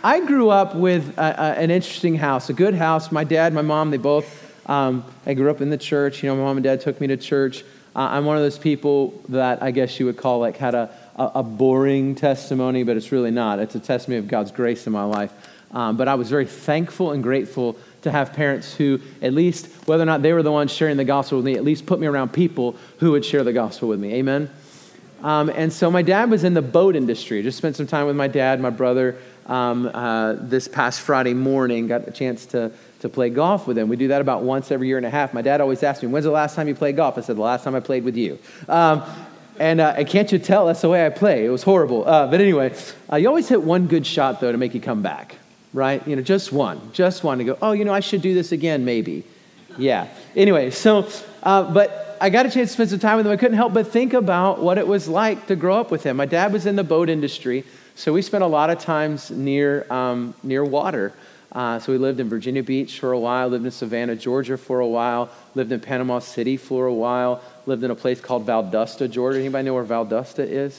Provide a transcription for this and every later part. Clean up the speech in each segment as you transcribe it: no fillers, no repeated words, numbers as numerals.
I grew up with an interesting house, a good house. My dad, my mom, they both, I grew up in the church. My mom and dad took me to church. I'm one of those people that I guess you would call had a boring testimony, but it's really not. It's a testimony of God's grace in my life. But I was very thankful and grateful to have parents who, at least, whether or not they were the ones sharing the gospel with me, at least put me around people who would share the gospel with me. Amen? And so my dad was in the boat industry. Just spent some time with my dad, my brother. This past Friday morning, got a chance to play golf with him. We do that about once every year and a half. My dad always asked me, when's the last time you played golf? I said, the last time I played with you. And can't you tell that's the way I play? It was horrible. But anyway, you always hit one good shot, though, to make you come back, right? Just one to go, I should do this again, maybe. Yeah. Anyway, but I got a chance to spend some time with him. I couldn't help but think about what it was like to grow up with him. My dad was in the boat industry, so we spent a lot of times near water. So we lived in Virginia Beach for a while, lived in Savannah, Georgia for a while, lived in Panama City for a while, lived in a place called Valdosta, Georgia. Anybody know where Valdosta is?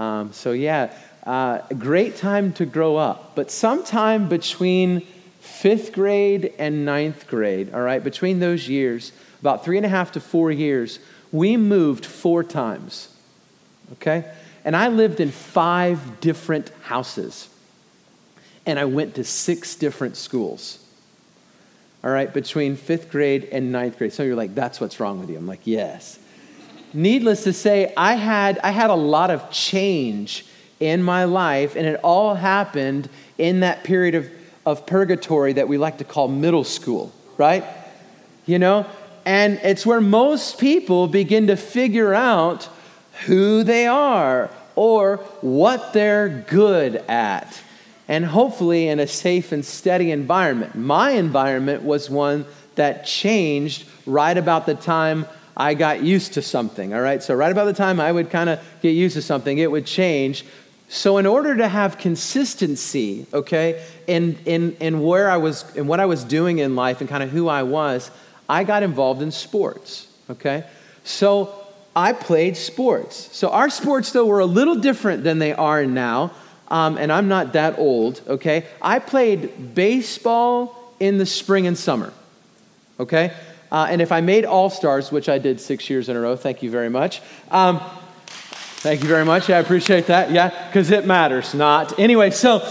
Great time to grow up. But sometime between 5th grade and 9th grade, all right, between those years, about 3.5 to 4 years, we moved 4 times, okay? And I lived in 5 different houses. And I went to 6 different schools, all right, between 5th grade and 9th grade. Some of you are like, that's what's wrong with you. I'm like, yes. Needless to say, I had a lot of change in my life, and it all happened in that period of purgatory that we like to call middle school, right? And it's where most people begin to figure out who they are or what they're good at. And hopefully in a safe and steady environment. My environment was one that changed right about the time I got used to something, all right? So right about the time I would kind of get used to something, it would change. So in order to have consistency, okay, in where I was, in what I was doing in life and kind of who I was, I got involved in sports, okay? So I played sports. So our sports, though, were a little different than they are now. And I'm not that old, okay? I played baseball in the spring and summer, okay? And if I made All-Stars, which I did 6 years in a row, thank you very much. Thank you very much. I appreciate that. Yeah, because it matters not. Anyway,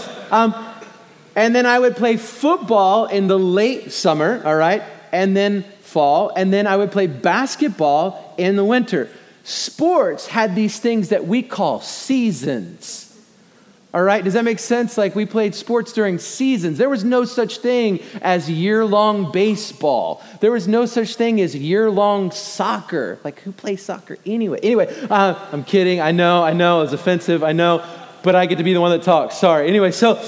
and then I would play football in the late summer, all right? And then fall. And then I would play basketball in the winter. Sports had these things that we call seasons. All right, does that make sense? Like we played sports during seasons. There was no such thing as year-long baseball. There was no such thing as year-long soccer. Like who plays soccer anyway? I'm kidding. I know, it's offensive. I know, but I get to be the one that talks. Sorry. Anyway,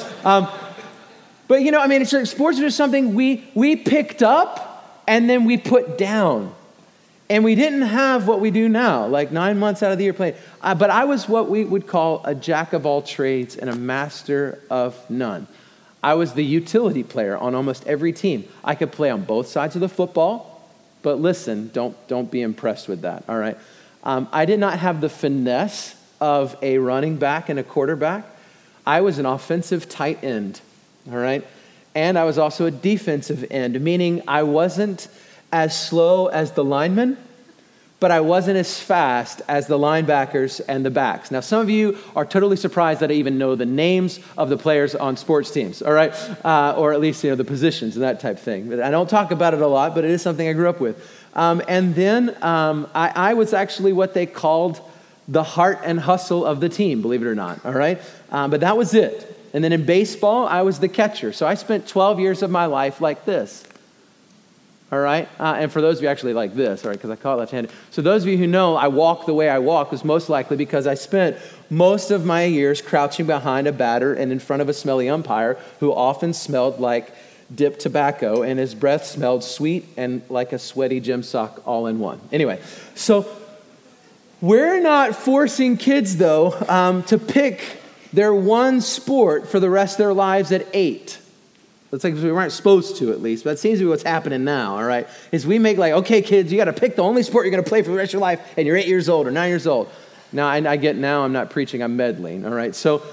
but it's like sports are just something we picked up and then we put down. And we didn't have what we do now, like 9 months out of the year playing. But I was what we would call a jack of all trades and a master of none. I was the utility player on almost every team. I could play on both sides of the football, but listen, don't be impressed with that, all right? I did not have the finesse of a running back and a quarterback. I was an offensive tight end, all right? And I was also a defensive end, meaning I wasn't as slow as the linemen, but I wasn't as fast as the linebackers and the backs. Now, some of you are totally surprised that I even know the names of the players on sports teams, all right? Or at least, the positions and that type of thing. But I don't talk about it a lot, but it is something I grew up with. And then I was actually what they called the heart and hustle of the team, believe it or not, all right? But that was it. And then in baseball, I was the catcher. So I spent 12 years of my life like this. All right? And for those of you actually like this, all right, because I call it left-handed. So those of you who know I walk the way I walk was most likely because I spent most of my years crouching behind a batter and in front of a smelly umpire who often smelled like dipped tobacco and his breath smelled sweet and like a sweaty gym sock all in one. Anyway, so we're not forcing kids, though, to pick their one sport for the rest of their lives at 8. It's like we weren't supposed to, at least. But that seems to be what's happening now, all right? Is we make okay, kids, you got to pick the only sport you're going to play for the rest of your life, and you're 8 years old or 9 years old. Now, I get now I'm not preaching, I'm meddling, all right? So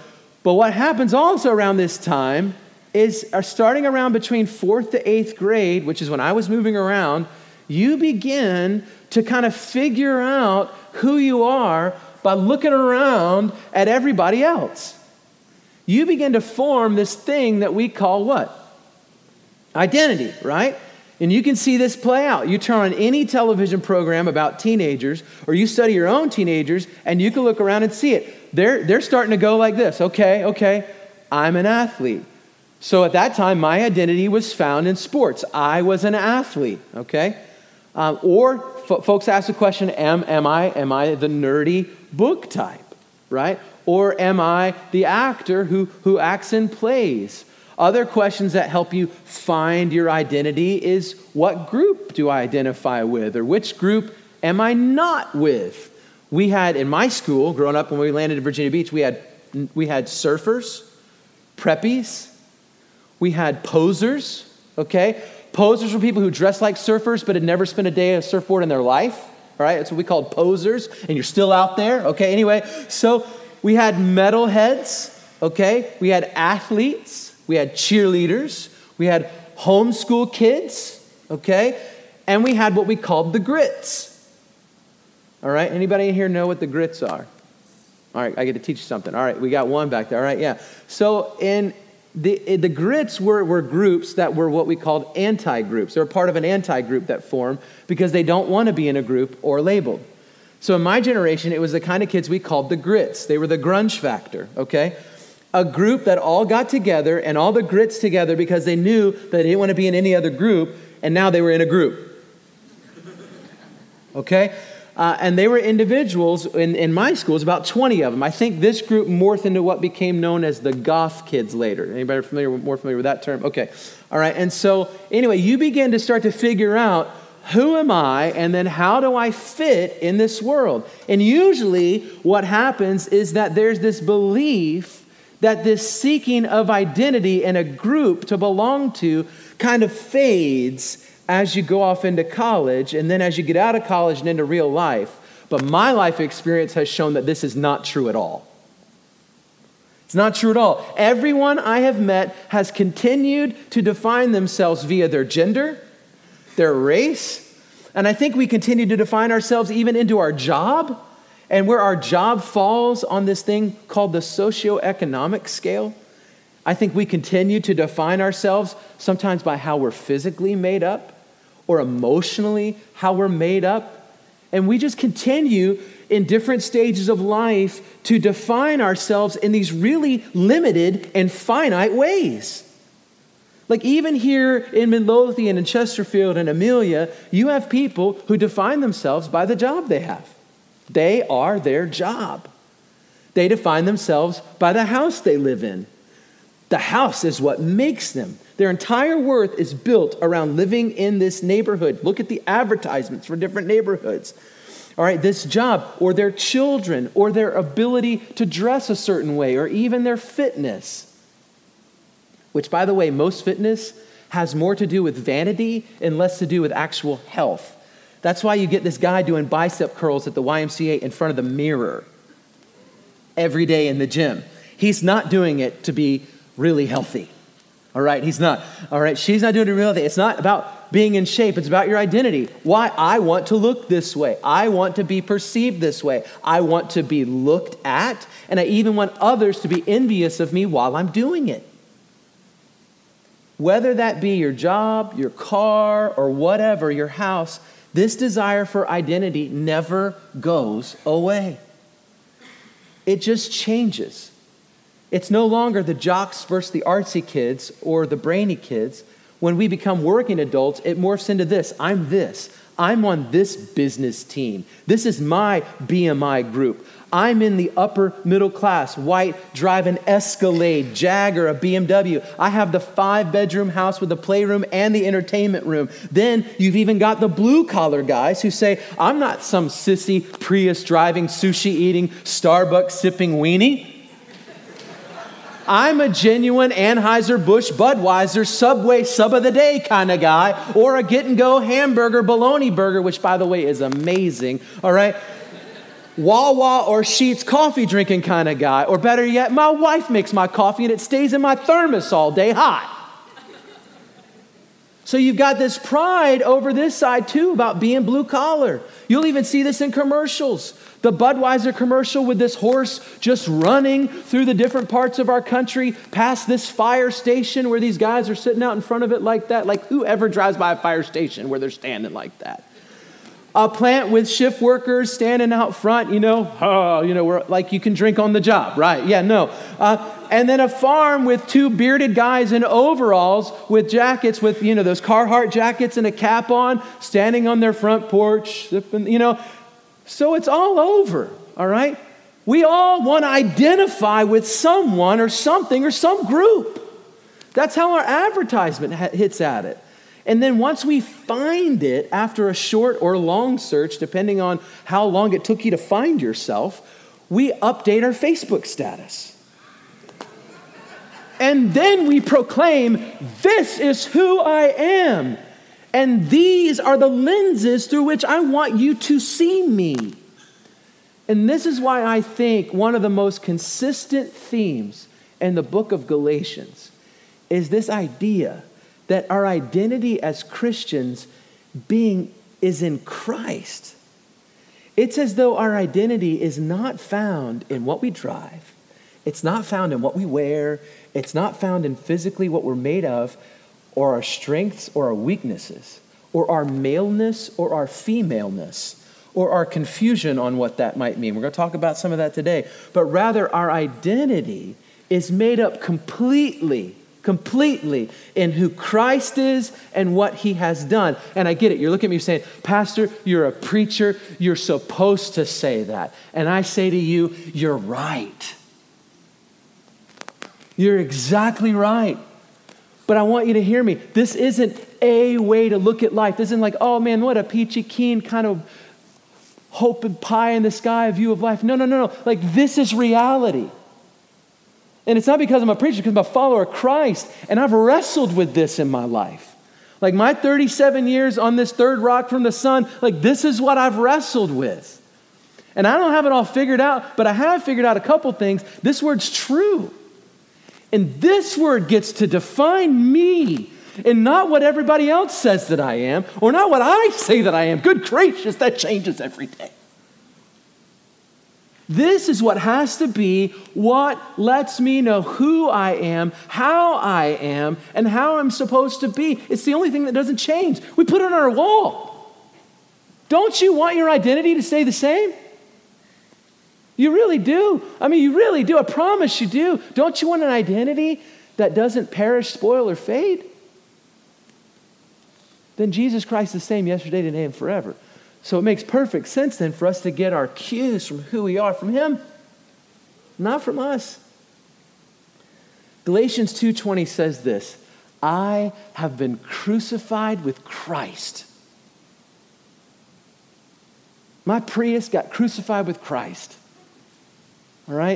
But what happens also around this time is starting around between 4th to 8th grade, which is when I was moving around, you begin to kind of figure out who you are by looking around at everybody else. You begin to form this thing that we call what? Identity, right? And you can see this play out. You turn on any television program about teenagers, or you study your own teenagers, and you can look around and see it. They're starting to go like this. Okay, I'm an athlete. So at that time, my identity was found in sports. I was an athlete, okay? Folks ask the question, am I the nerdy book type, right? Or am I the actor who acts in plays? Other questions that help you find your identity is, what group do I identify with? Or which group am I not with? We had, in my school, growing up when we landed in Virginia Beach, we had surfers, preppies, we had posers, okay? Posers were people who dressed like surfers but had never spent a day on a surfboard in their life, all right? That's what we called posers, and you're still out there, okay? Anyway, so we had metalheads, okay? We had athletes. We had cheerleaders, we had homeschool kids, okay? And we had what we called the grits. All right, anybody in here know what the grits are? All right, I get to teach you something. All right, we got one back there. All right, yeah. So in the grits were groups that were what we called anti-groups. They're part of an anti-group that formed because they don't want to be in a group or labeled. So in my generation, it was the kind of kids we called the grits. They were the grunge factor, okay? A group that all got together and all the grits together because they knew that they didn't want to be in any other group, and now they were in a group. Okay? And they were individuals, in my school, it was about 20 of them. I think this group morphed into what became known as the goth kids later. Anybody more familiar with that term? Okay. All right. And so, anyway, you begin to start to figure out, who am I, and then how do I fit in this world? And usually what happens is that there's this belief that this seeking of identity in a group to belong to kind of fades as you go off into college, and then as you get out of college and into real life. But my life experience has shown that this is not true at all. It's not true at all. Everyone I have met has continued to define themselves via their gender, their race, and I think we continue to define ourselves even into our job. And where our job falls on this thing called the socioeconomic scale, I think we continue to define ourselves sometimes by how we're physically made up or emotionally how we're made up. And we just continue in different stages of life to define ourselves in these really limited and finite ways. Like even here in Midlothian and Chesterfield and Amelia, you have people who define themselves by the job they have. They are their job. They define themselves by the house they live in. The house is what makes them. Their entire worth is built around living in this neighborhood. Look at the advertisements for different neighborhoods. All right, this job, or their children, or their ability to dress a certain way, or even their fitness. Which, by the way, most fitness has more to do with vanity and less to do with actual health. That's why you get this guy doing bicep curls at the YMCA in front of the mirror every day in the gym. He's not doing it to be really healthy. All right, he's not. All right, she's not doing it really healthy. It's not about being in shape. It's about your identity. Why? I want to look this way. I want to be perceived this way. I want to be looked at, and I even want others to be envious of me while I'm doing it. Whether that be your job, your car, or whatever, your house, this desire for identity never goes away. It just changes. It's no longer the jocks versus the artsy kids or the brainy kids. When we become working adults, it morphs into this. I'm this. I'm on this business team. This is my BMI group. I'm in the upper middle class, white, drive an Escalade, Jag, or a BMW. I have the 5-bedroom house with the playroom and the entertainment room. Then you've even got the blue-collar guys who say, I'm not some sissy, Prius-driving, sushi-eating, Starbucks-sipping weenie. I'm a genuine Anheuser-Busch Budweiser Subway sub of the day kind of guy, or a get-and-go hamburger bologna burger, which, by the way, is amazing, all right? Wawa or Sheetz coffee drinking kind of guy. Or better yet, my wife makes my coffee and it stays in my thermos all day hot. So you've got this pride over this side too about being blue collar. You'll even see this in commercials. The Budweiser commercial with this horse just running through the different parts of our country past this fire station where these guys are sitting out in front of it like that. Like whoever drives by a fire station where they're standing like that. A plant with shift workers standing out front, where like you can drink on the job, right? Yeah, no. And then a farm with two bearded guys in overalls with jackets with, those Carhartt jackets and a cap on, standing on their front porch, sipping, So it's all over, all right? We all want to identify with someone or something or some group. That's how our advertisement hits at it. And then once we find it after a short or long search, depending on how long it took you to find yourself, we update our Facebook status. And then we proclaim, this is who I am. And these are the lenses through which I want you to see me. And this is why I think one of the most consistent themes in the book of Galatians is this idea that our identity as Christians is in Christ. It's as though our identity is not found in what we drive. It's not found in what we wear. It's not found in physically what we're made of, or our strengths or our weaknesses, or our maleness or our femaleness, or our confusion on what that might mean. We're going to talk about some of that today. But rather, our identity is made up completely in who Christ is and what he has done. And I get it. You're looking at me saying, Pastor, you're a preacher. You're supposed to say that. And I say to you, you're right. You're exactly right. But I want you to hear me. This isn't a way to look at life. This isn't like, oh man, what a peachy keen kind of hope and pie in the sky view of life. No. Like this is reality. And it's not because I'm a preacher, because I'm a follower of Christ. And I've wrestled with this in my life. Like my 37 years on this third rock from the sun, like this is what I've wrestled with. And I don't have it all figured out, but I have figured out a couple things. This word's true. And this word gets to define me and not what everybody else says that I am or not what I say that I am. Good gracious, that changes every day. This is what has to be what lets me know who I am, how I am, and how I'm supposed to be. It's the only thing that doesn't change. We put it on our wall. Don't you want your identity to stay the same? You really do. I mean, you really do. I promise you do. Don't you want an identity that doesn't perish, spoil, or fade? Then Jesus Christ is the same yesterday, today, and forever. So it makes perfect sense then for us to get our cues from who we are from him, not from us. Galatians 2:20 says this, I have been crucified with Christ. My Prius got crucified with Christ. All right?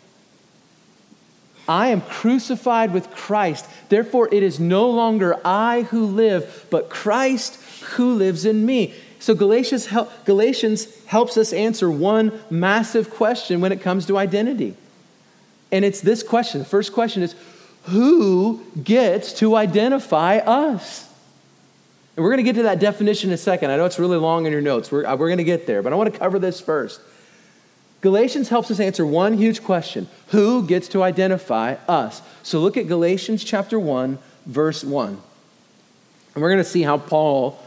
I am crucified with Christ. Therefore, it is no longer I who live, but Christ who lives in me. So Galatians helps us answer one massive question when it comes to identity. And it's this question. The first question is, who gets to identify us? And we're going to get to that definition in a second. I know it's really long in your notes. We're going to get there, but I want to cover this first. Galatians helps us answer one huge question. Who gets to identify us? So look at Galatians chapter 1, verse 1. And we're going to see how Paul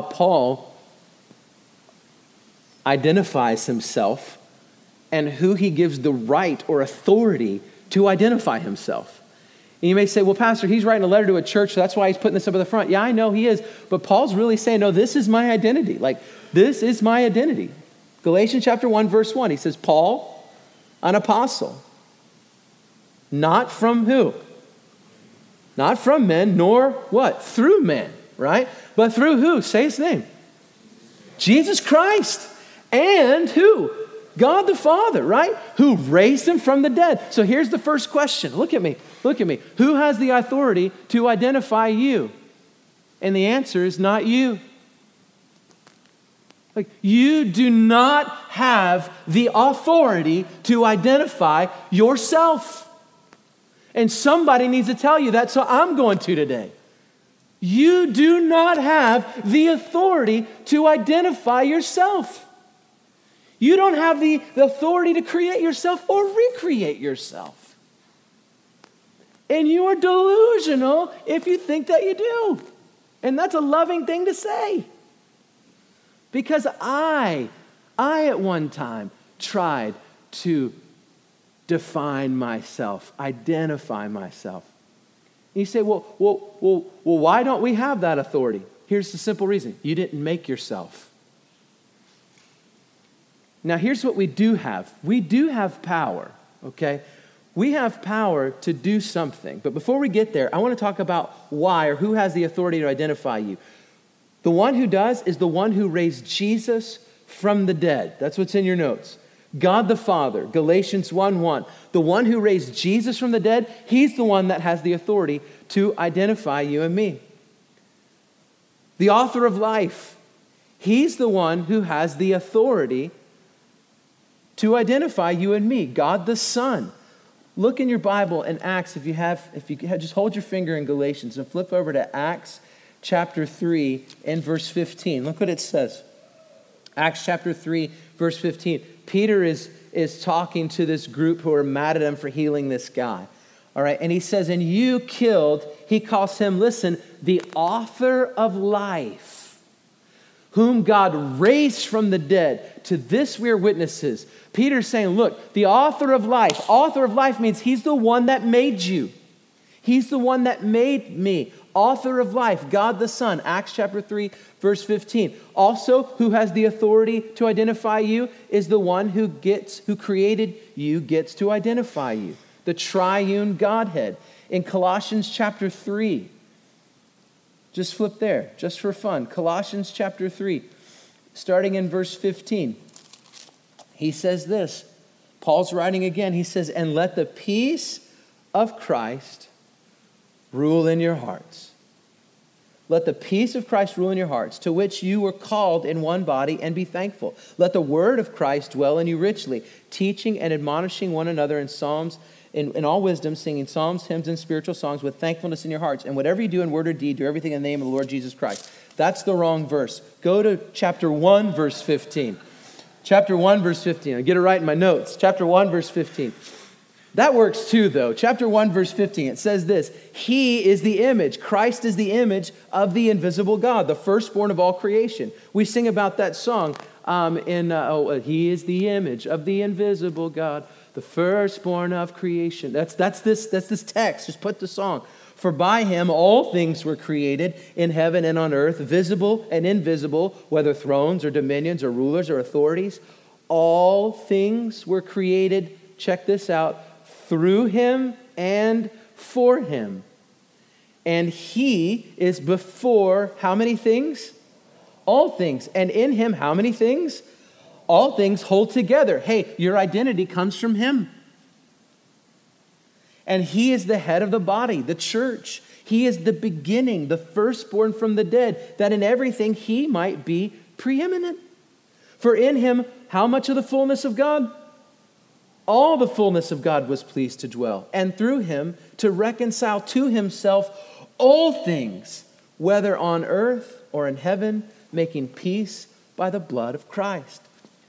identifies himself and who he gives the right or authority to identify himself. And you may say, well, Pastor, he's writing a letter to a church, so that's why he's putting this up at the front. Yeah, I know he is. But Paul's really saying, no, this is my identity. Like, this is my identity. Galatians chapter 1, verse 1, he says, Paul, an apostle, not from who? Not from men, nor what? Through men, right? But through who? Say his name. Jesus Christ. And who? God the Father, right? Who raised him from the dead. So here's the first question. Look at me. Who has the authority to identify you? And the answer is not you. Like, you do not have the authority to identify yourself. And somebody needs to tell you that, so I'm going to today. You do not have the authority to identify yourself. You don't have the authority to create yourself or recreate yourself. And you are delusional if you think that you do. And that's a loving thing to say. Because I at one time tried to define myself, identify myself. And you say, well, why don't we have that authority? Here's the simple reason. You didn't make yourself. Now, here's what we do have. We do have power, okay? We have power to do something. But before we get there, I want to talk about why or who has the authority to identify you. The one who does is the one who raised Jesus from the dead. That's what's in your notes. God the Father, Galatians 1:1. The one who raised Jesus from the dead, he's the one that has the authority to identify you and me. The author of life, he's the one who has the authority to identify you and me. God the Son. Look in your Bible in Acts if you have, just hold your finger in Galatians and flip over to Acts chapter 3 and verse 15. Look what it says. Acts chapter 3, verse 15. Peter is talking to this group who are mad at him for healing this guy. All right, and he says, and you killed, he calls him, listen, the author of life, whom God raised from the dead. To this we are witnesses. Peter's saying, look, the author of life means he's the one that made you. He's the one that made me. Author of life, God the Son, Acts chapter 3, verse 15. Also, who has the authority to identify you is the one who created you, gets to identify you. The triune Godhead. In Colossians chapter 3, just flip there, just for fun. Colossians chapter 3, starting in verse 15. He says this, Paul's writing again, he says, and let the peace of Christ rule in your hearts. Let the peace of Christ rule in your hearts, to which you were called in one body, and be thankful. Let the word of Christ dwell in you richly, teaching and admonishing one another in psalms, in all wisdom, singing psalms, hymns, and spiritual songs with thankfulness in your hearts. And whatever you do in word or deed, do everything in the name of the Lord Jesus Christ. That's the wrong verse. Go to chapter 1, verse 15. Chapter 1, verse 15. I get it right in my notes. Chapter 1, verse 15. That works too, though. Chapter 1, verse 15, it says this, he is the image, Christ is the image of the invisible God, the firstborn of all creation. We sing about that song he is the image of the invisible God, the firstborn of creation. That's this text. Just put the song. For by him all things were created in heaven and on earth, visible and invisible, whether thrones or dominions or rulers or authorities. All things were created, check this out, through him and for him. And he is before how many things? All things. And in him, how many things? All things hold together. Hey, your identity comes from him. And he is the head of the body, the church. He is the beginning, the firstborn from the dead, that in everything he might be preeminent. For in him, how much of the fullness of God? All the fullness of God was pleased to dwell, and through him to reconcile to himself all things, whether on earth or in heaven, making peace by the blood of Christ.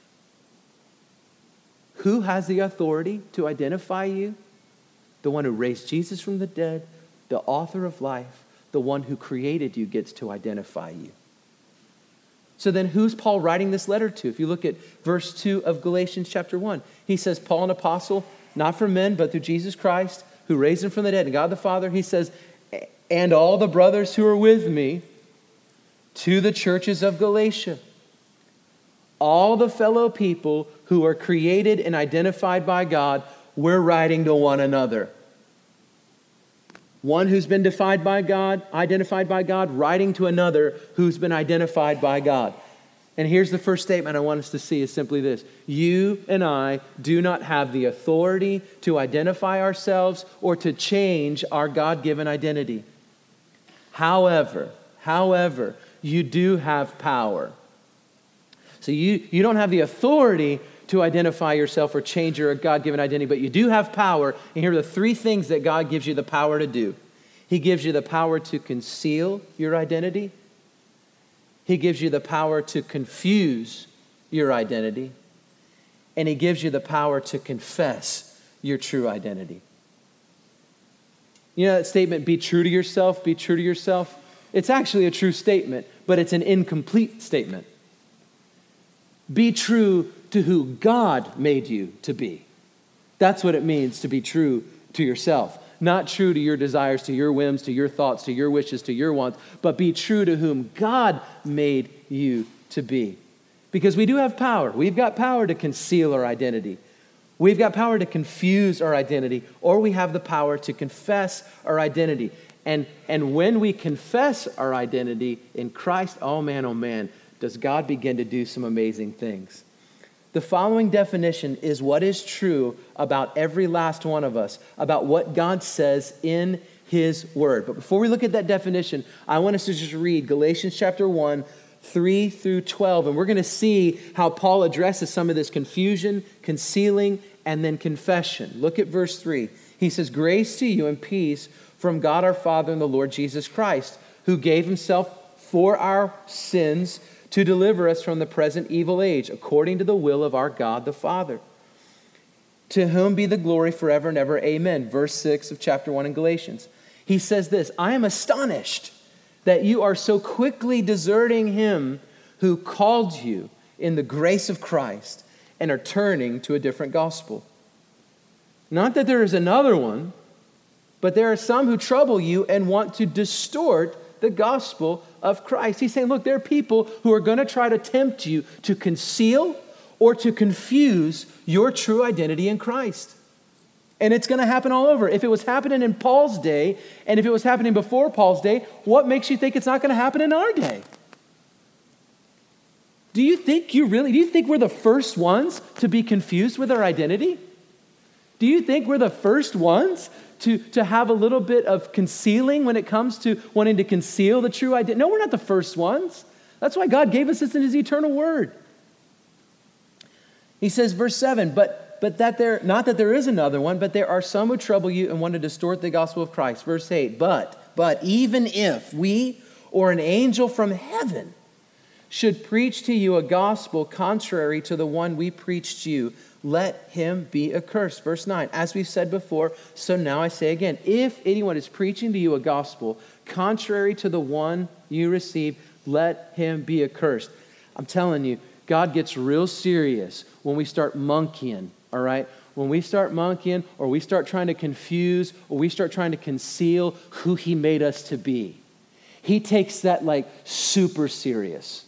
Who has the authority to identify you? The one who raised Jesus from the dead, the author of life, the one who created you gets to identify you. So then who's Paul writing this letter to? If you look at verse 2 of Galatians chapter 1, he says, Paul, an apostle, not from men, but through Jesus Christ, who raised him from the dead, and God the Father, he says, and all the brothers who are with me, to the churches of Galatia. All the fellow people who are created and identified by God, we're writing to one another. One who's been identified by God, writing to another who's been identified by God. And here's the first statement I want us to see is simply this. You and I do not have the authority to identify ourselves or to change our God-given identity. However, you do have power. So you don't have the authority to identify yourself or change your God-given identity, but you do have power. And here are the three things that God gives you the power to do. He gives you the power to conceal your identity. He gives you the power to confuse your identity. And he gives you the power to confess your true identity. You know that statement, be true to yourself, be true to yourself? It's actually a true statement, but it's an incomplete statement. Be true to who God made you to be. That's what it means to be true to yourself. Not true to your desires, to your whims, to your thoughts, to your wishes, to your wants, but be true to whom God made you to be. Because we do have power. We've got power to conceal our identity. We've got power to confuse our identity, or we have the power to confess our identity. And when we confess our identity in Christ, oh man, does God begin to do some amazing things. The following definition is what is true about every last one of us, about what God says in his word. But before we look at that definition, I want us to just read Galatians chapter 1, 3 through 12, and we're going to see how Paul addresses some of this confusion, concealing, and then confession. Look at verse 3. He says, grace to you and peace from God our Father and the Lord Jesus Christ, who gave himself for our sins to deliver us from the present evil age, according to the will of our God the Father. To whom be the glory forever and ever. Amen. Verse 6 of chapter 1 in Galatians. He says this, I am astonished that you are so quickly deserting him who called you in the grace of Christ and are turning to a different gospel. Not that there is another one, but there are some who trouble you and want to distort the gospel of Christ. He's saying, look, there are people who are going to try to tempt you to conceal or to confuse your true identity in Christ. And it's going to happen all over. If it was happening in Paul's day, and if it was happening before Paul's day, what makes you think it's not going to happen in our day? Do you think we're the first ones to be confused with our identity? Do you think we're the first ones to have a little bit of concealing when it comes to wanting to conceal the true identity? No, we're not the first ones. That's why God gave us this in his eternal word. He says, verse 7, not that there is another one, but there are some who trouble you and want to distort the gospel of Christ. Verse 8, but even if we or an angel from heaven should preach to you a gospel contrary to the one we preached to you, let him be accursed. Verse 9, as we've said before, so now I say again, if anyone is preaching to you a gospel contrary to the one you received, let him be accursed. I'm telling you, God gets real serious when we start monkeying, all right? When we start monkeying, or we start trying to confuse, or we start trying to conceal who he made us to be. He takes that like super serious.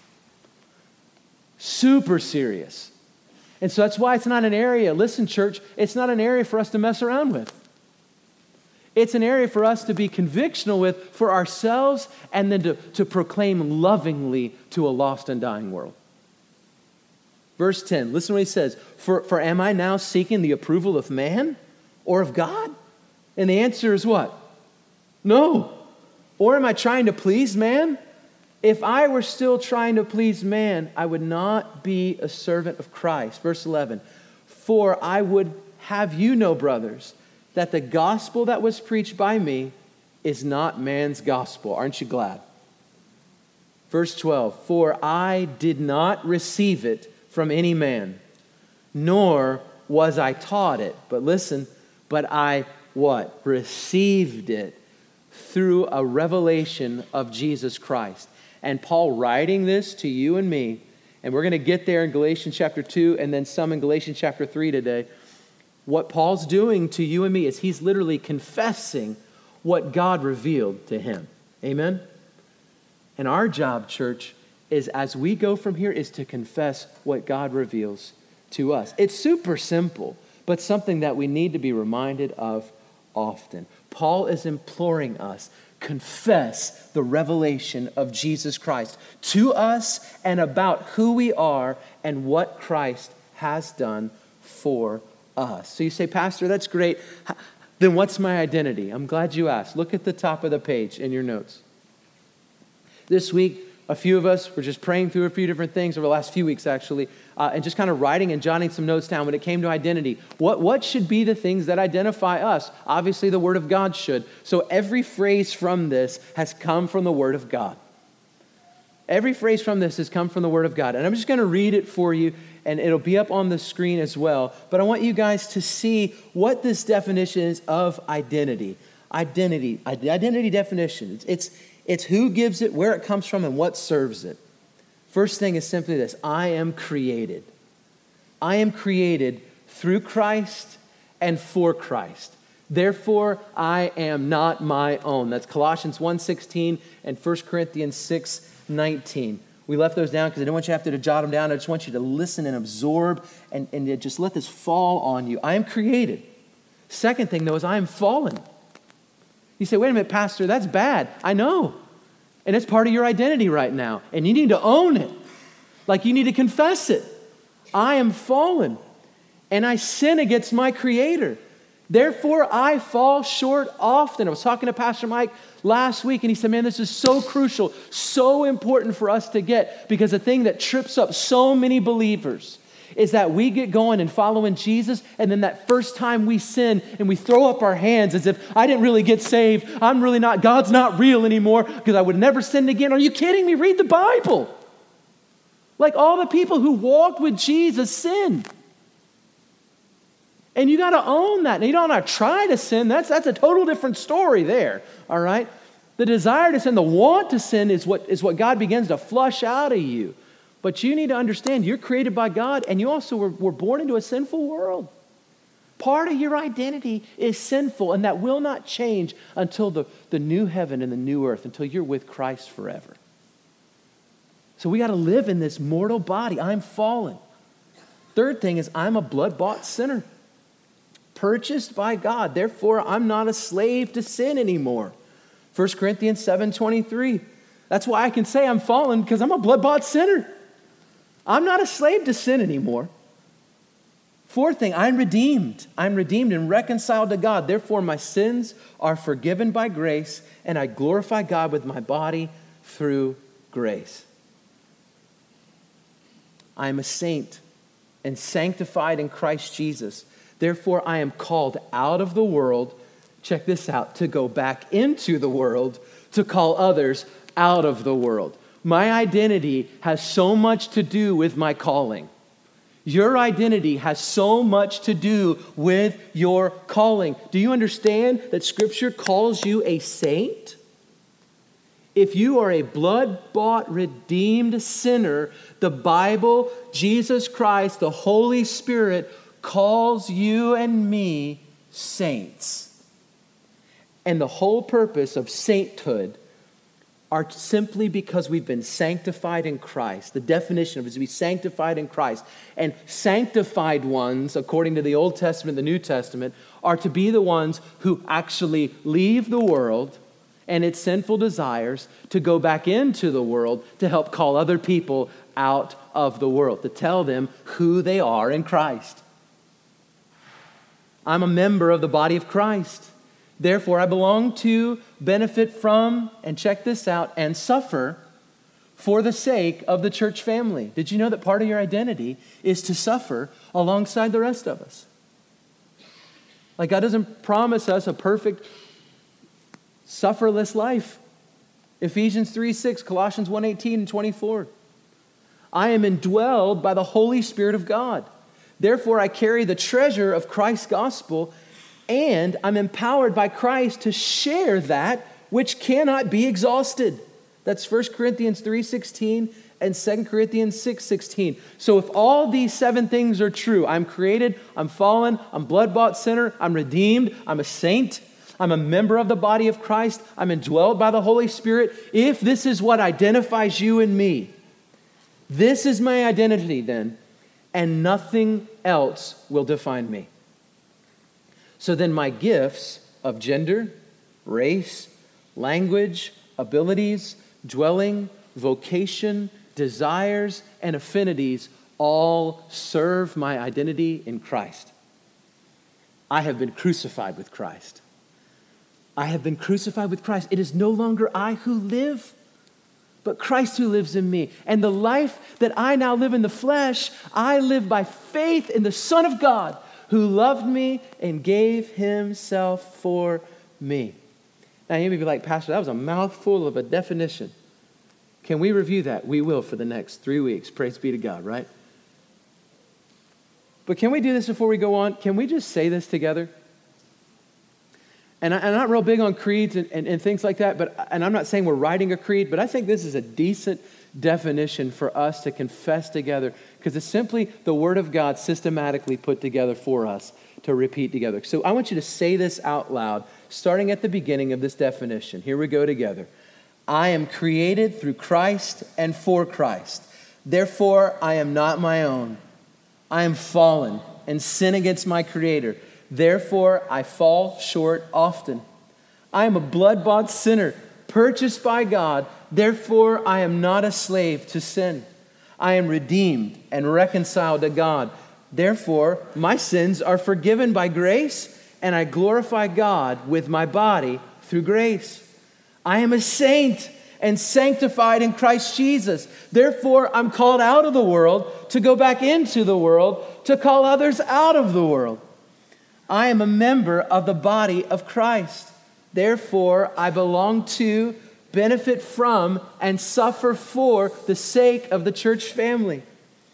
Super serious. And so that's why it's not an area, listen church, it's not an area for us to mess around with. It's an area for us to be convictional with for ourselves and then to proclaim lovingly to a lost and dying world. Verse 10, listen to what he says. For am I now seeking the approval of man or of God? And the answer is what? No. Or am I trying to please man? If I were still trying to please man, I would not be a servant of Christ. Verse 11, for I would have you know, brothers, that the gospel that was preached by me is not man's gospel. Aren't you glad? Verse 12, for I did not receive it from any man, nor was I taught it. But listen, but I what? Received it through a revelation of Jesus Christ. And Paul writing this to you and me, and we're going to get there in Galatians chapter 2 and then some in Galatians chapter 3 today. What Paul's doing to you and me is he's literally confessing what God revealed to him. Amen? And our job, church, is as we go from here is to confess what God reveals to us. It's super simple, but something that we need to be reminded of often. Paul is imploring us, confess the revelation of Jesus Christ to us and about who we are and what Christ has done for us. So you say, Pastor, that's great. Then what's my identity? I'm glad you asked. Look at the top of the page in your notes. This week, a few of us were just praying through a few different things over the last few weeks, actually, and just kind of writing and jotting some notes down when it came to identity. What should be the things that identify us? Obviously, the Word of God should. So every phrase from this has come from the Word of God. Every phrase from this has come from the Word of God. And I'm just going to read it for you, and it'll be up on the screen as well. But I want you guys to see what this definition is of identity. Identity definition. It's who gives it, where it comes from, and what serves it. First thing is simply this: I am created. I am created through Christ and for Christ. Therefore, I am not my own. That's Colossians 1:16 and 1 Corinthians 6:19. We left those down because I don't want you to have to jot them down. I just want you to listen and absorb and just let this fall on you. I am created. Second thing, though, is I am fallen. You say, wait a minute, Pastor, that's bad. I know. And it's part of your identity right now. And you need to own it. Like you need to confess it. I am fallen. And I sin against my Creator. Therefore, I fall short often. I was talking to Pastor Mike last week, and he said, man, this is so crucial, so important for us to get, because the thing that trips up so many believers is that we get going and following Jesus, and then that first time we sin and we throw up our hands as if I didn't really get saved. I'm really not, God's not real anymore because I would never sin again. Are you kidding me? Read the Bible. Like all the people who walked with Jesus sinned. And you got to own that. Now, you don't have to try to sin. That's a total different story there, all right? The desire to sin, the want to sin is what God begins to flush out of you. But you need to understand you're created by God, and you also were born into a sinful world. Part of your identity is sinful, and that will not change until the new heaven and the new earth, until you're with Christ forever. So we got to live in this mortal body. I'm fallen. Third thing is I'm a blood-bought sinner, purchased by God. Therefore, I'm not a slave to sin anymore. 1 Corinthians 7:23. That's why I can say I'm fallen, because I'm a blood-bought sinner. I'm not a slave to sin anymore. Fourth thing, I'm redeemed. I'm redeemed and reconciled to God. Therefore, my sins are forgiven by grace, and I glorify God with my body through grace. I am a saint and sanctified in Christ Jesus. Therefore, I am called out of the world, check this out, to go back into the world, to call others out of the world. My identity has so much to do with my calling. Your identity has so much to do with your calling. Do you understand that Scripture calls you a saint? If you are a blood-bought, redeemed sinner, the Bible, Jesus Christ, the Holy Spirit calls you and me saints. And the whole purpose of sainthood are simply because we've been sanctified in Christ. The definition of it is to be sanctified in Christ. And sanctified ones, according to the Old Testament, the New Testament, are to be the ones who actually leave the world and its sinful desires to go back into the world to help call other people out of the world, to tell them who they are in Christ. I'm a member of the body of Christ. Therefore, I belong to, benefit from, and check this out, and suffer for the sake of the church family. Did you know that part of your identity is to suffer alongside the rest of us? Like God doesn't promise us a perfect, sufferless life. Ephesians 3:6, Colossians 1:18 and 24. I am indwelled by the Holy Spirit of God. Therefore, I carry the treasure of Christ's gospel, and I'm empowered by Christ to share that which cannot be exhausted. That's 1 Corinthians 3:16 and 2 Corinthians 6:16. So if all these 7 things are true, I'm created, I'm fallen, I'm blood-bought sinner, I'm redeemed, I'm a saint, I'm a member of the body of Christ, I'm indwelled by the Holy Spirit. If this is what identifies you and me, this is my identity then, and nothing else will define me. So then my gifts of gender, race, language, abilities, dwelling, vocation, desires, and affinities all serve my identity in Christ. I have been crucified with Christ. I have been crucified with Christ. It is no longer I who live, but Christ who lives in me. And the life that I now live in the flesh, I live by faith in the Son of God who loved me and gave himself for me. Now you may be like, Pastor, that was a mouthful of a definition. Can we review that? We will for the next 3 weeks. Praise be to God, right? But can we do this before we go on? Can we just say this together? And I'm not real big on creeds and things like that, and I'm not saying we're writing a creed, but I think this is a decent definition for us to confess together because it's simply the Word of God systematically put together for us to repeat together. So I want you to say this out loud, starting at the beginning of this definition. Here we go together. I am created through Christ and for Christ. Therefore, I am not my own. I am fallen and sin against my Creator. Therefore, I fall short often. I am a blood-bought sinner, purchased by God. Therefore, I am not a slave to sin. I am redeemed and reconciled to God. Therefore, my sins are forgiven by grace, and I glorify God with my body through grace. I am a saint and sanctified in Christ Jesus. Therefore, I'm called out of the world to go back into the world to call others out of the world. I am a member of the body of Christ. Therefore, I belong to, benefit from, and suffer for the sake of the church family.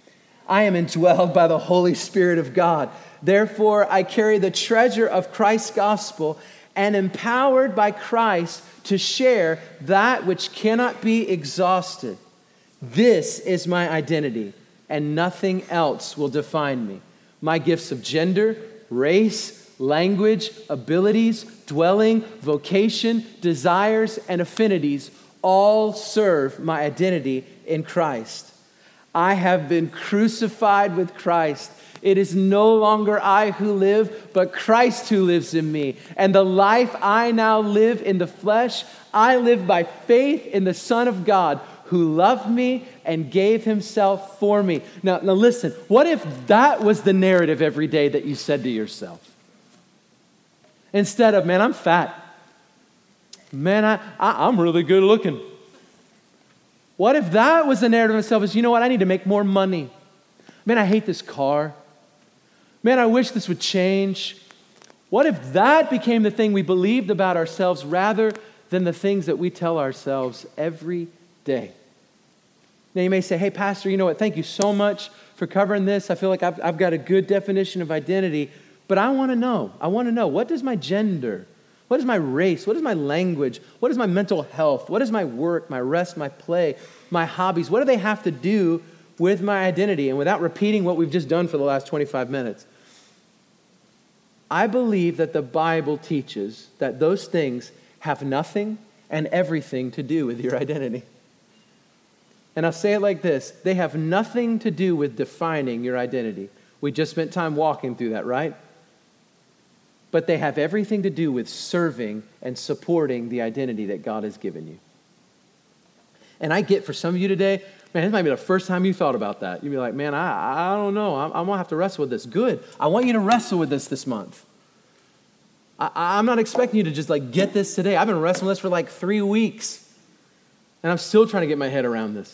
I am indwelled by the Holy Spirit of God. Therefore, I carry the treasure of Christ's gospel and empowered by Christ to share that which cannot be exhausted. This is my identity, and nothing else will define me. My gifts of gender, race, language, abilities, dwelling, vocation, desires, and affinities all serve my identity in Christ. I have been crucified with Christ. It is no longer I who live, but Christ who lives in me. And the life I now live in the flesh, I live by faith in the Son of God who loved me and gave himself for me. Now listen, what if that was the narrative every day that you said to yourself? Instead of, man, I'm fat. Man, I'm really good looking. What if that was the narrative of myself is, you know what, I need to make more money. Man, I hate this car. Man, I wish this would change. What if that became the thing we believed about ourselves rather than the things that we tell ourselves every day? Now you may say, hey, Pastor, you know what, thank you so much for covering this. I feel like I've got a good definition of identity, but I want to know, what does my gender, what is my race, what is my language, what is my mental health, what is my work, my rest, my play, my hobbies, what do they have to do with my identity? And without repeating what we've just done for the last 25 minutes, I believe that the Bible teaches that those things have nothing and everything to do with your identity. And I'll say it like this, they have nothing to do with defining your identity. We just spent time walking through that, right? But they have everything to do with serving and supporting the identity that God has given you. And I get for some of you today, man, this might be the first time you thought about that. You'd be like, man, I don't know. I'm going to have to wrestle with this. Good. I want you to wrestle with this month. I'm not expecting you to just like get this today. I've been wrestling with this for like 3 weeks. And I'm still trying to get my head around this.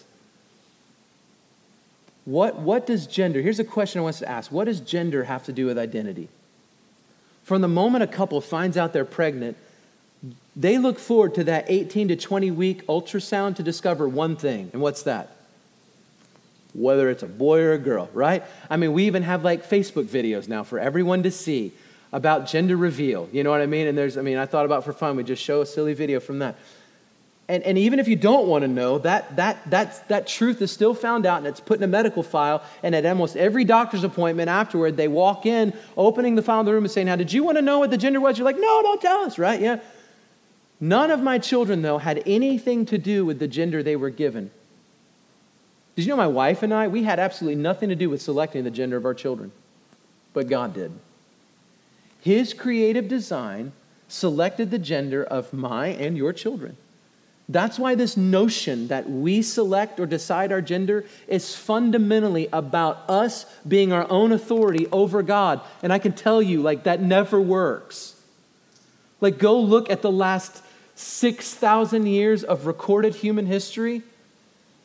What does gender, here's a question I want us to ask. What does gender have to do with identity? From the moment a couple finds out they're pregnant, they look forward to that 18 to 20 week ultrasound to discover one thing. And what's that? Whether it's a boy or a girl, right? I mean, we even have like Facebook videos now for everyone to see about gender reveal. You know what I mean? And I thought about for fun, we just show a silly video from that. And even if you don't want to know, that truth is still found out and it's put in a medical file. And at almost every doctor's appointment afterward, they walk in, opening the file in the room and saying, now, did you want to know what the gender was? You're like, no, don't tell us, right? Yeah. None of my children, though, had anything to do with the gender they were given. Did you know my wife and I, we had absolutely nothing to do with selecting the gender of our children, but God did. His creative design selected the gender of my and your children. That's why this notion that we select or decide our gender is fundamentally about us being our own authority over God. And I can tell you, like, that never works. Like, go look at the last 6,000 years of recorded human history.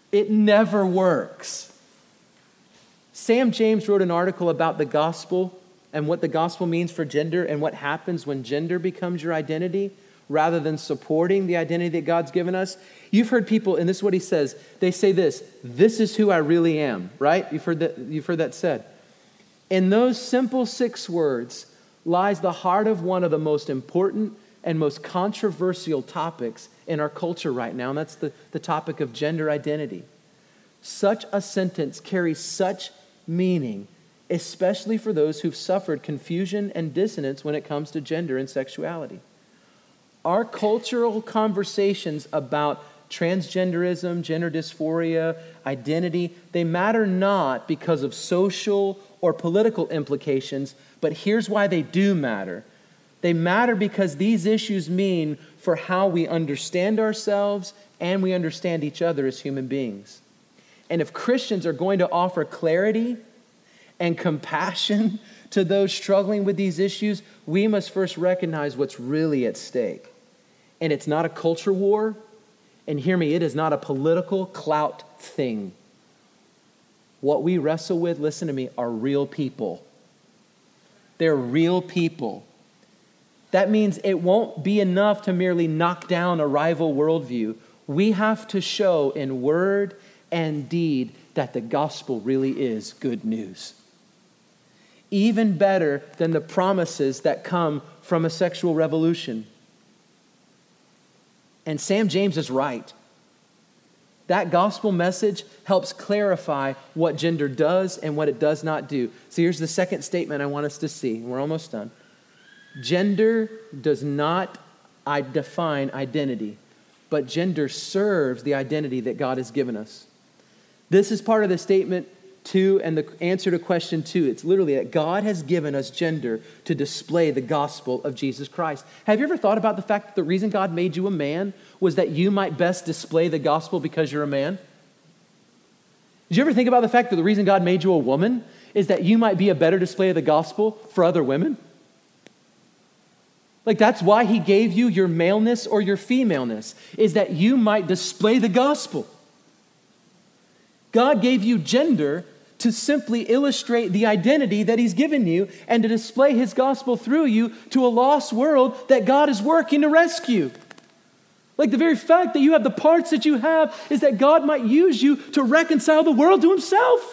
It never works. Sam James wrote an article about the gospel and what the gospel means for gender and what happens when gender becomes your identity rather than supporting the identity that God's given us. You've heard people, and this is what he says, they say this is who I really am, right? You've heard that said. In those simple 6 words lies the heart of one of the most important and most controversial topics in our culture right now, and that's the topic of gender identity. Such a sentence carries such meaning, especially for those who've suffered confusion and dissonance when it comes to gender and sexuality. Our cultural conversations about transgenderism, gender dysphoria, identity, they matter not because of social or political implications, but here's why they do matter. They matter because these issues mean for how we understand ourselves and we understand each other as human beings. And if Christians are going to offer clarity and compassion to those struggling with these issues, we must first recognize what's really at stake. And it's not a culture war, and hear me, it is not a political clout thing. What we wrestle with, listen to me, are real people. They're real people. That means it won't be enough to merely knock down a rival worldview. We have to show in word and deed that the gospel really is good news. Even better than the promises that come from a sexual revolution. And Sam James is right. That gospel message helps clarify what gender does and what it does not do. So here's the second statement I want us to see. We're almost done. Gender does not define identity, but gender serves the identity that God has given us. This is part of the statement 2 and the answer to question 2. It's literally that God has given us gender to display the gospel of Jesus Christ. Have you ever thought about the fact that the reason God made you a man was that you might best display the gospel because you're a man? Did you ever think about the fact that the reason God made you a woman is that you might be a better display of the gospel for other women? Like that's why he gave you your maleness or your femaleness, is that you might display the gospel. God gave you gender to simply illustrate the identity that he's given you and to display his gospel through you to a lost world that God is working to rescue. Like the very fact that you have the parts that you have is that God might use you to reconcile the world to himself.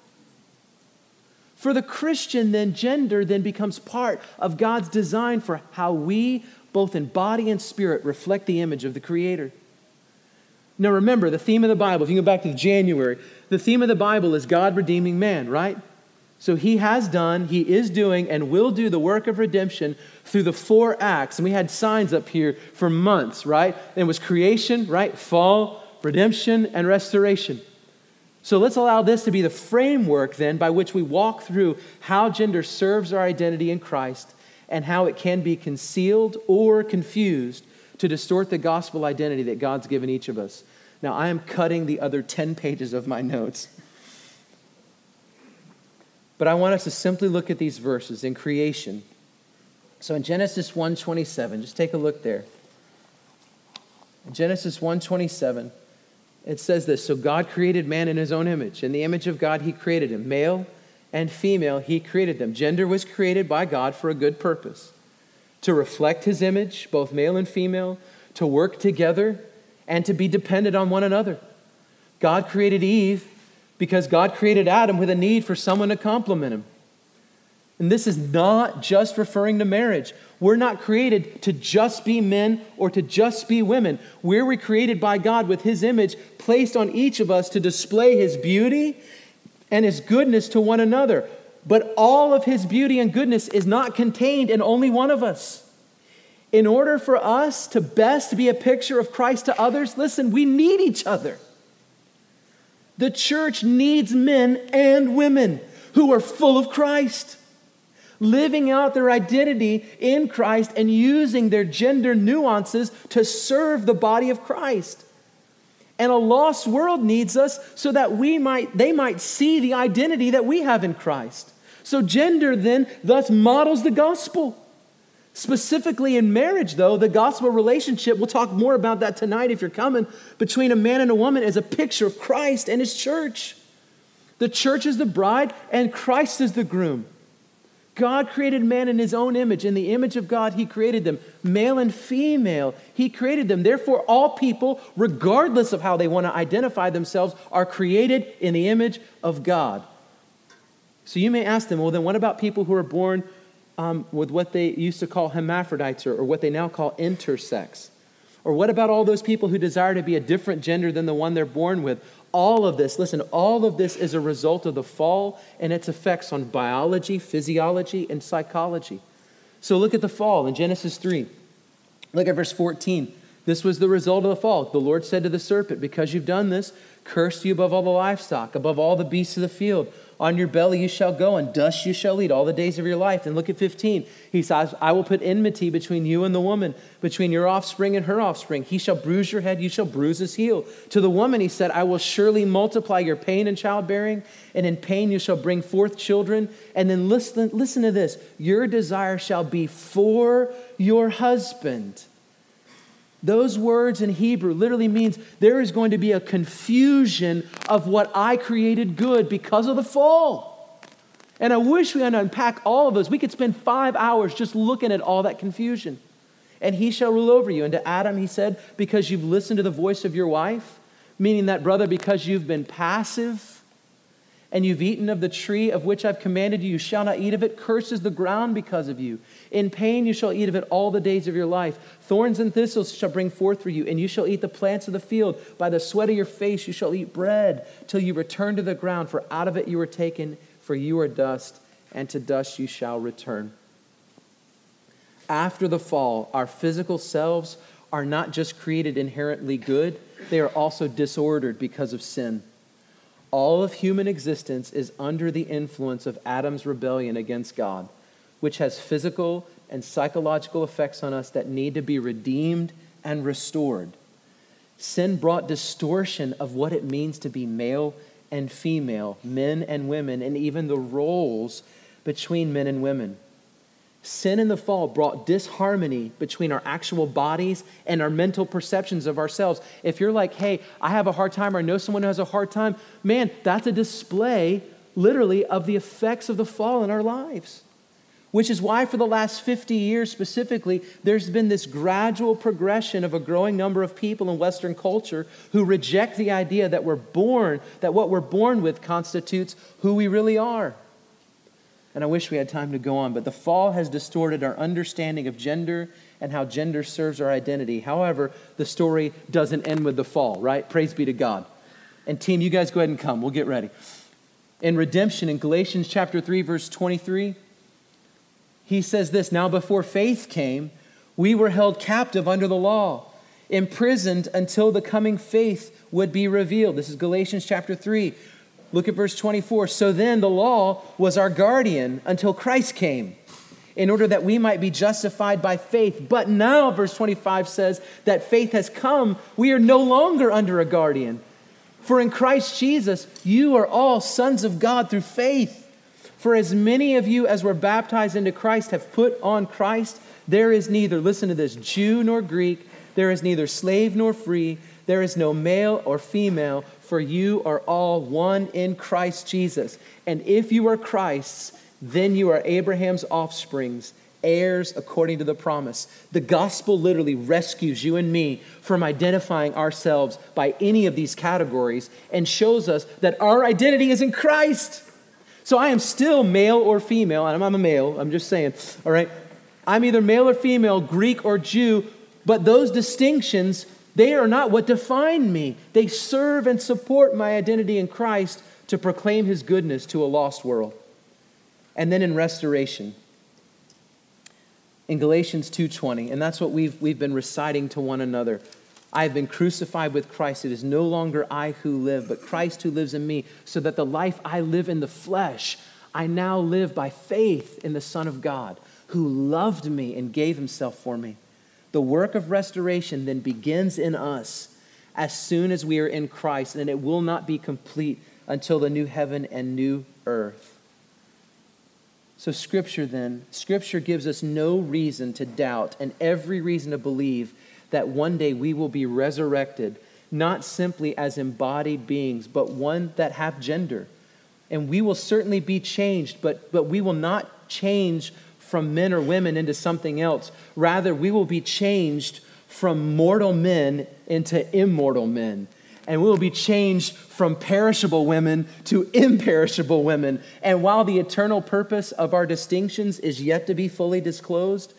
For the Christian, then, gender then becomes part of God's design for how we, both in body and spirit, reflect the image of the Creator. Now remember, the theme of the Bible, if you go back to January, the theme of the Bible is God redeeming man, right? So he has done, he is doing, and will do the work of redemption through the 4 acts. And we had signs up here for months, right? It was creation, right? Fall, redemption, and restoration. So let's allow this to be the framework then by which we walk through how gender serves our identity in Christ and how it can be concealed or confused to distort the gospel identity that God's given each of us. Now, I am cutting the other 10 pages of my notes. But I want us to simply look at these verses in creation. So in Genesis 1:27, just take a look there. In Genesis 1:27, it says this, so God created man in his own image. In the image of God, he created him. Male and female, he created them. Gender was created by God for a good purpose. To reflect his image, both male and female, to work together, and to be dependent on one another. God created Eve because God created Adam with a need for someone to complement him. And this is not just referring to marriage. We're not created to just be men or to just be women. We're created by God with his image placed on each of us to display his beauty and his goodness to one another. But all of his beauty and goodness is not contained in only one of us. In order for us to best be a picture of Christ to others, listen, we need each other. The church needs men and women who are full of Christ, living out their identity in Christ and using their gender nuances to serve the body of Christ. And a lost world needs us so that they might see the identity that we have in Christ. So gender then thus models the gospel. Specifically in marriage, though, the gospel relationship, we'll talk more about that tonight if you're coming, between a man and a woman is a picture of Christ and his church. The church is the bride and Christ is the groom. God created man in his own image. In the image of God, he created them. Male and female, he created them. Therefore, all people, regardless of how they want to identify themselves, are created in the image of God. So you may ask them, well, then what about people who are born with what they used to call hermaphrodites or what they now call intersex? Or what about all those people who desire to be a different gender than the one they're born with? All of this, listen, all of this is a result of the fall and its effects on biology, physiology, and psychology. So look at the fall in Genesis 3. Look at verse 14. This was the result of the fall. The Lord said to the serpent, because you've done this, cursed you above all the livestock, above all the beasts of the field. On your belly you shall go, and dust you shall eat all the days of your life. And look at 15. He says, I will put enmity between you and the woman, between your offspring and her offspring. He shall bruise your head, you shall bruise his heel. To the woman he said, I will surely multiply your pain in childbearing, and in pain you shall bring forth children. And then listen to this. Your desire shall be for your husband. Those words in Hebrew literally means there is going to be a confusion of what I created good because of the fall. And I wish we had to unpack all of those. We could spend 5 hours just looking at all that confusion. And he shall rule over you. And to Adam he said, because you've listened to the voice of your wife, meaning that, brother, because you've been passive and you've eaten of the tree of which I've commanded you, you shall not eat of it. Curses the ground because of you. In pain you shall eat of it all the days of your life. Thorns and thistles shall bring forth for you, and you shall eat the plants of the field. By the sweat of your face you shall eat bread till you return to the ground, for out of it you were taken, for you are dust, and to dust you shall return. After the fall, our physical selves are not just created inherently good, they are also disordered because of sin. All of human existence is under the influence of Adam's rebellion against God, which has physical and psychological effects on us that need to be redeemed and restored. Sin brought distortion of what it means to be male and female, men and women, and even the roles between men and women. Sin in the fall brought disharmony between our actual bodies and our mental perceptions of ourselves. If you're like, hey, I have a hard time, or I know someone who has a hard time, man, that's a display, literally, of the effects of the fall in our lives. Which is why for the last 50 years specifically, there's been this gradual progression of a growing number of people in Western culture who reject the idea that what we're born with constitutes who we really are. And I wish we had time to go on, but the fall has distorted our understanding of gender and how gender serves our identity. However, the story doesn't end with the fall, right? Praise be to God. And team, you guys go ahead and come. We'll get ready. In redemption, in Galatians chapter 3, verse 23, he says this, now before faith came, we were held captive under the law, imprisoned until the coming faith would be revealed. This is Galatians chapter 3. Look at verse 24. So then the law was our guardian until Christ came, in order that we might be justified by faith. But now, verse 25 says that faith has come. We are no longer under a guardian. For in Christ Jesus, you are all sons of God through faith. For as many of you as were baptized into Christ have put on Christ. There is neither, listen to this, Jew nor Greek. There is neither slave nor free. There is no male or female, for you are all one in Christ Jesus. And if you are Christ's, then you are Abraham's offsprings, heirs according to the promise. The gospel literally rescues you and me from identifying ourselves by any of these categories and shows us that our identity is in Christ. So I am still male or female, and I'm a male, I'm just saying, all right? I'm either male or female, Greek or Jew, but those distinctions, they are not what define me. They serve and support my identity in Christ to proclaim his goodness to a lost world. And then in restoration, in Galatians 2:20, and that's what we've been reciting to one another. I have been crucified with Christ. It is no longer I who live, but Christ who lives in me, so that the life I live in the flesh, I now live by faith in the Son of God, who loved me and gave himself for me. The work of restoration then begins in us as soon as we are in Christ, and it will not be complete until the new heaven and new earth. So Scripture gives us no reason to doubt and every reason to believe that one day we will be resurrected, not simply as embodied beings, but one that have gender. And we will certainly be changed, but we will not change from men or women into something else. Rather, we will be changed from mortal men into immortal men. And we will be changed from perishable women to imperishable women. And while the eternal purpose of our distinctions is yet to be fully disclosed,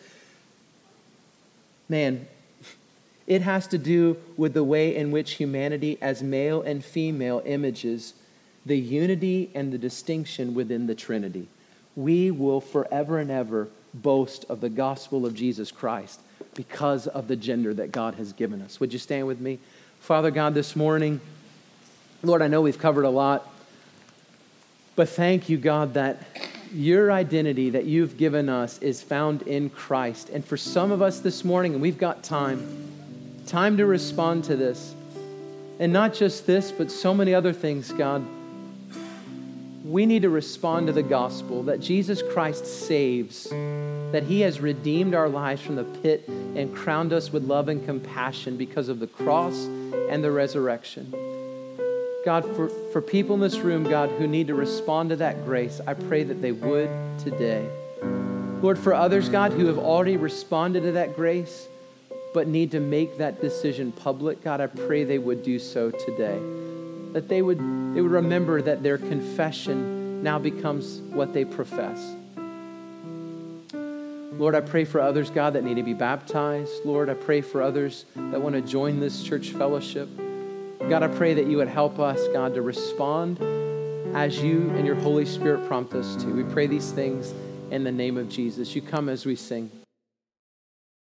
man, it has to do with the way in which humanity as male and female images the unity and the distinction within the Trinity. We will forever and ever boast of the gospel of Jesus Christ because of the gender that God has given us. Would you stand with me? Father God, this morning, Lord, I know we've covered a lot, but thank you, God, that your identity that you've given us is found in Christ. And for some of us this morning, and we've got time to respond to this. And not just this, but so many other things, God. We need to respond to the gospel that Jesus Christ saves, that he has redeemed our lives from the pit and crowned us with love and compassion because of the cross and the resurrection. God, for people in this room, God, who need to respond to that grace, I pray that they would today. Lord, for others, God, who have already responded to that grace, but need to make that decision public, God, I pray they would do so today. That they would remember that their confession now becomes what they profess. Lord, I pray for others, God, that need to be baptized. Lord, I pray for others that want to join this church fellowship. God, I pray that you would help us, God, to respond as you and your Holy Spirit prompt us to. We pray these things in the name of Jesus. You come as we sing.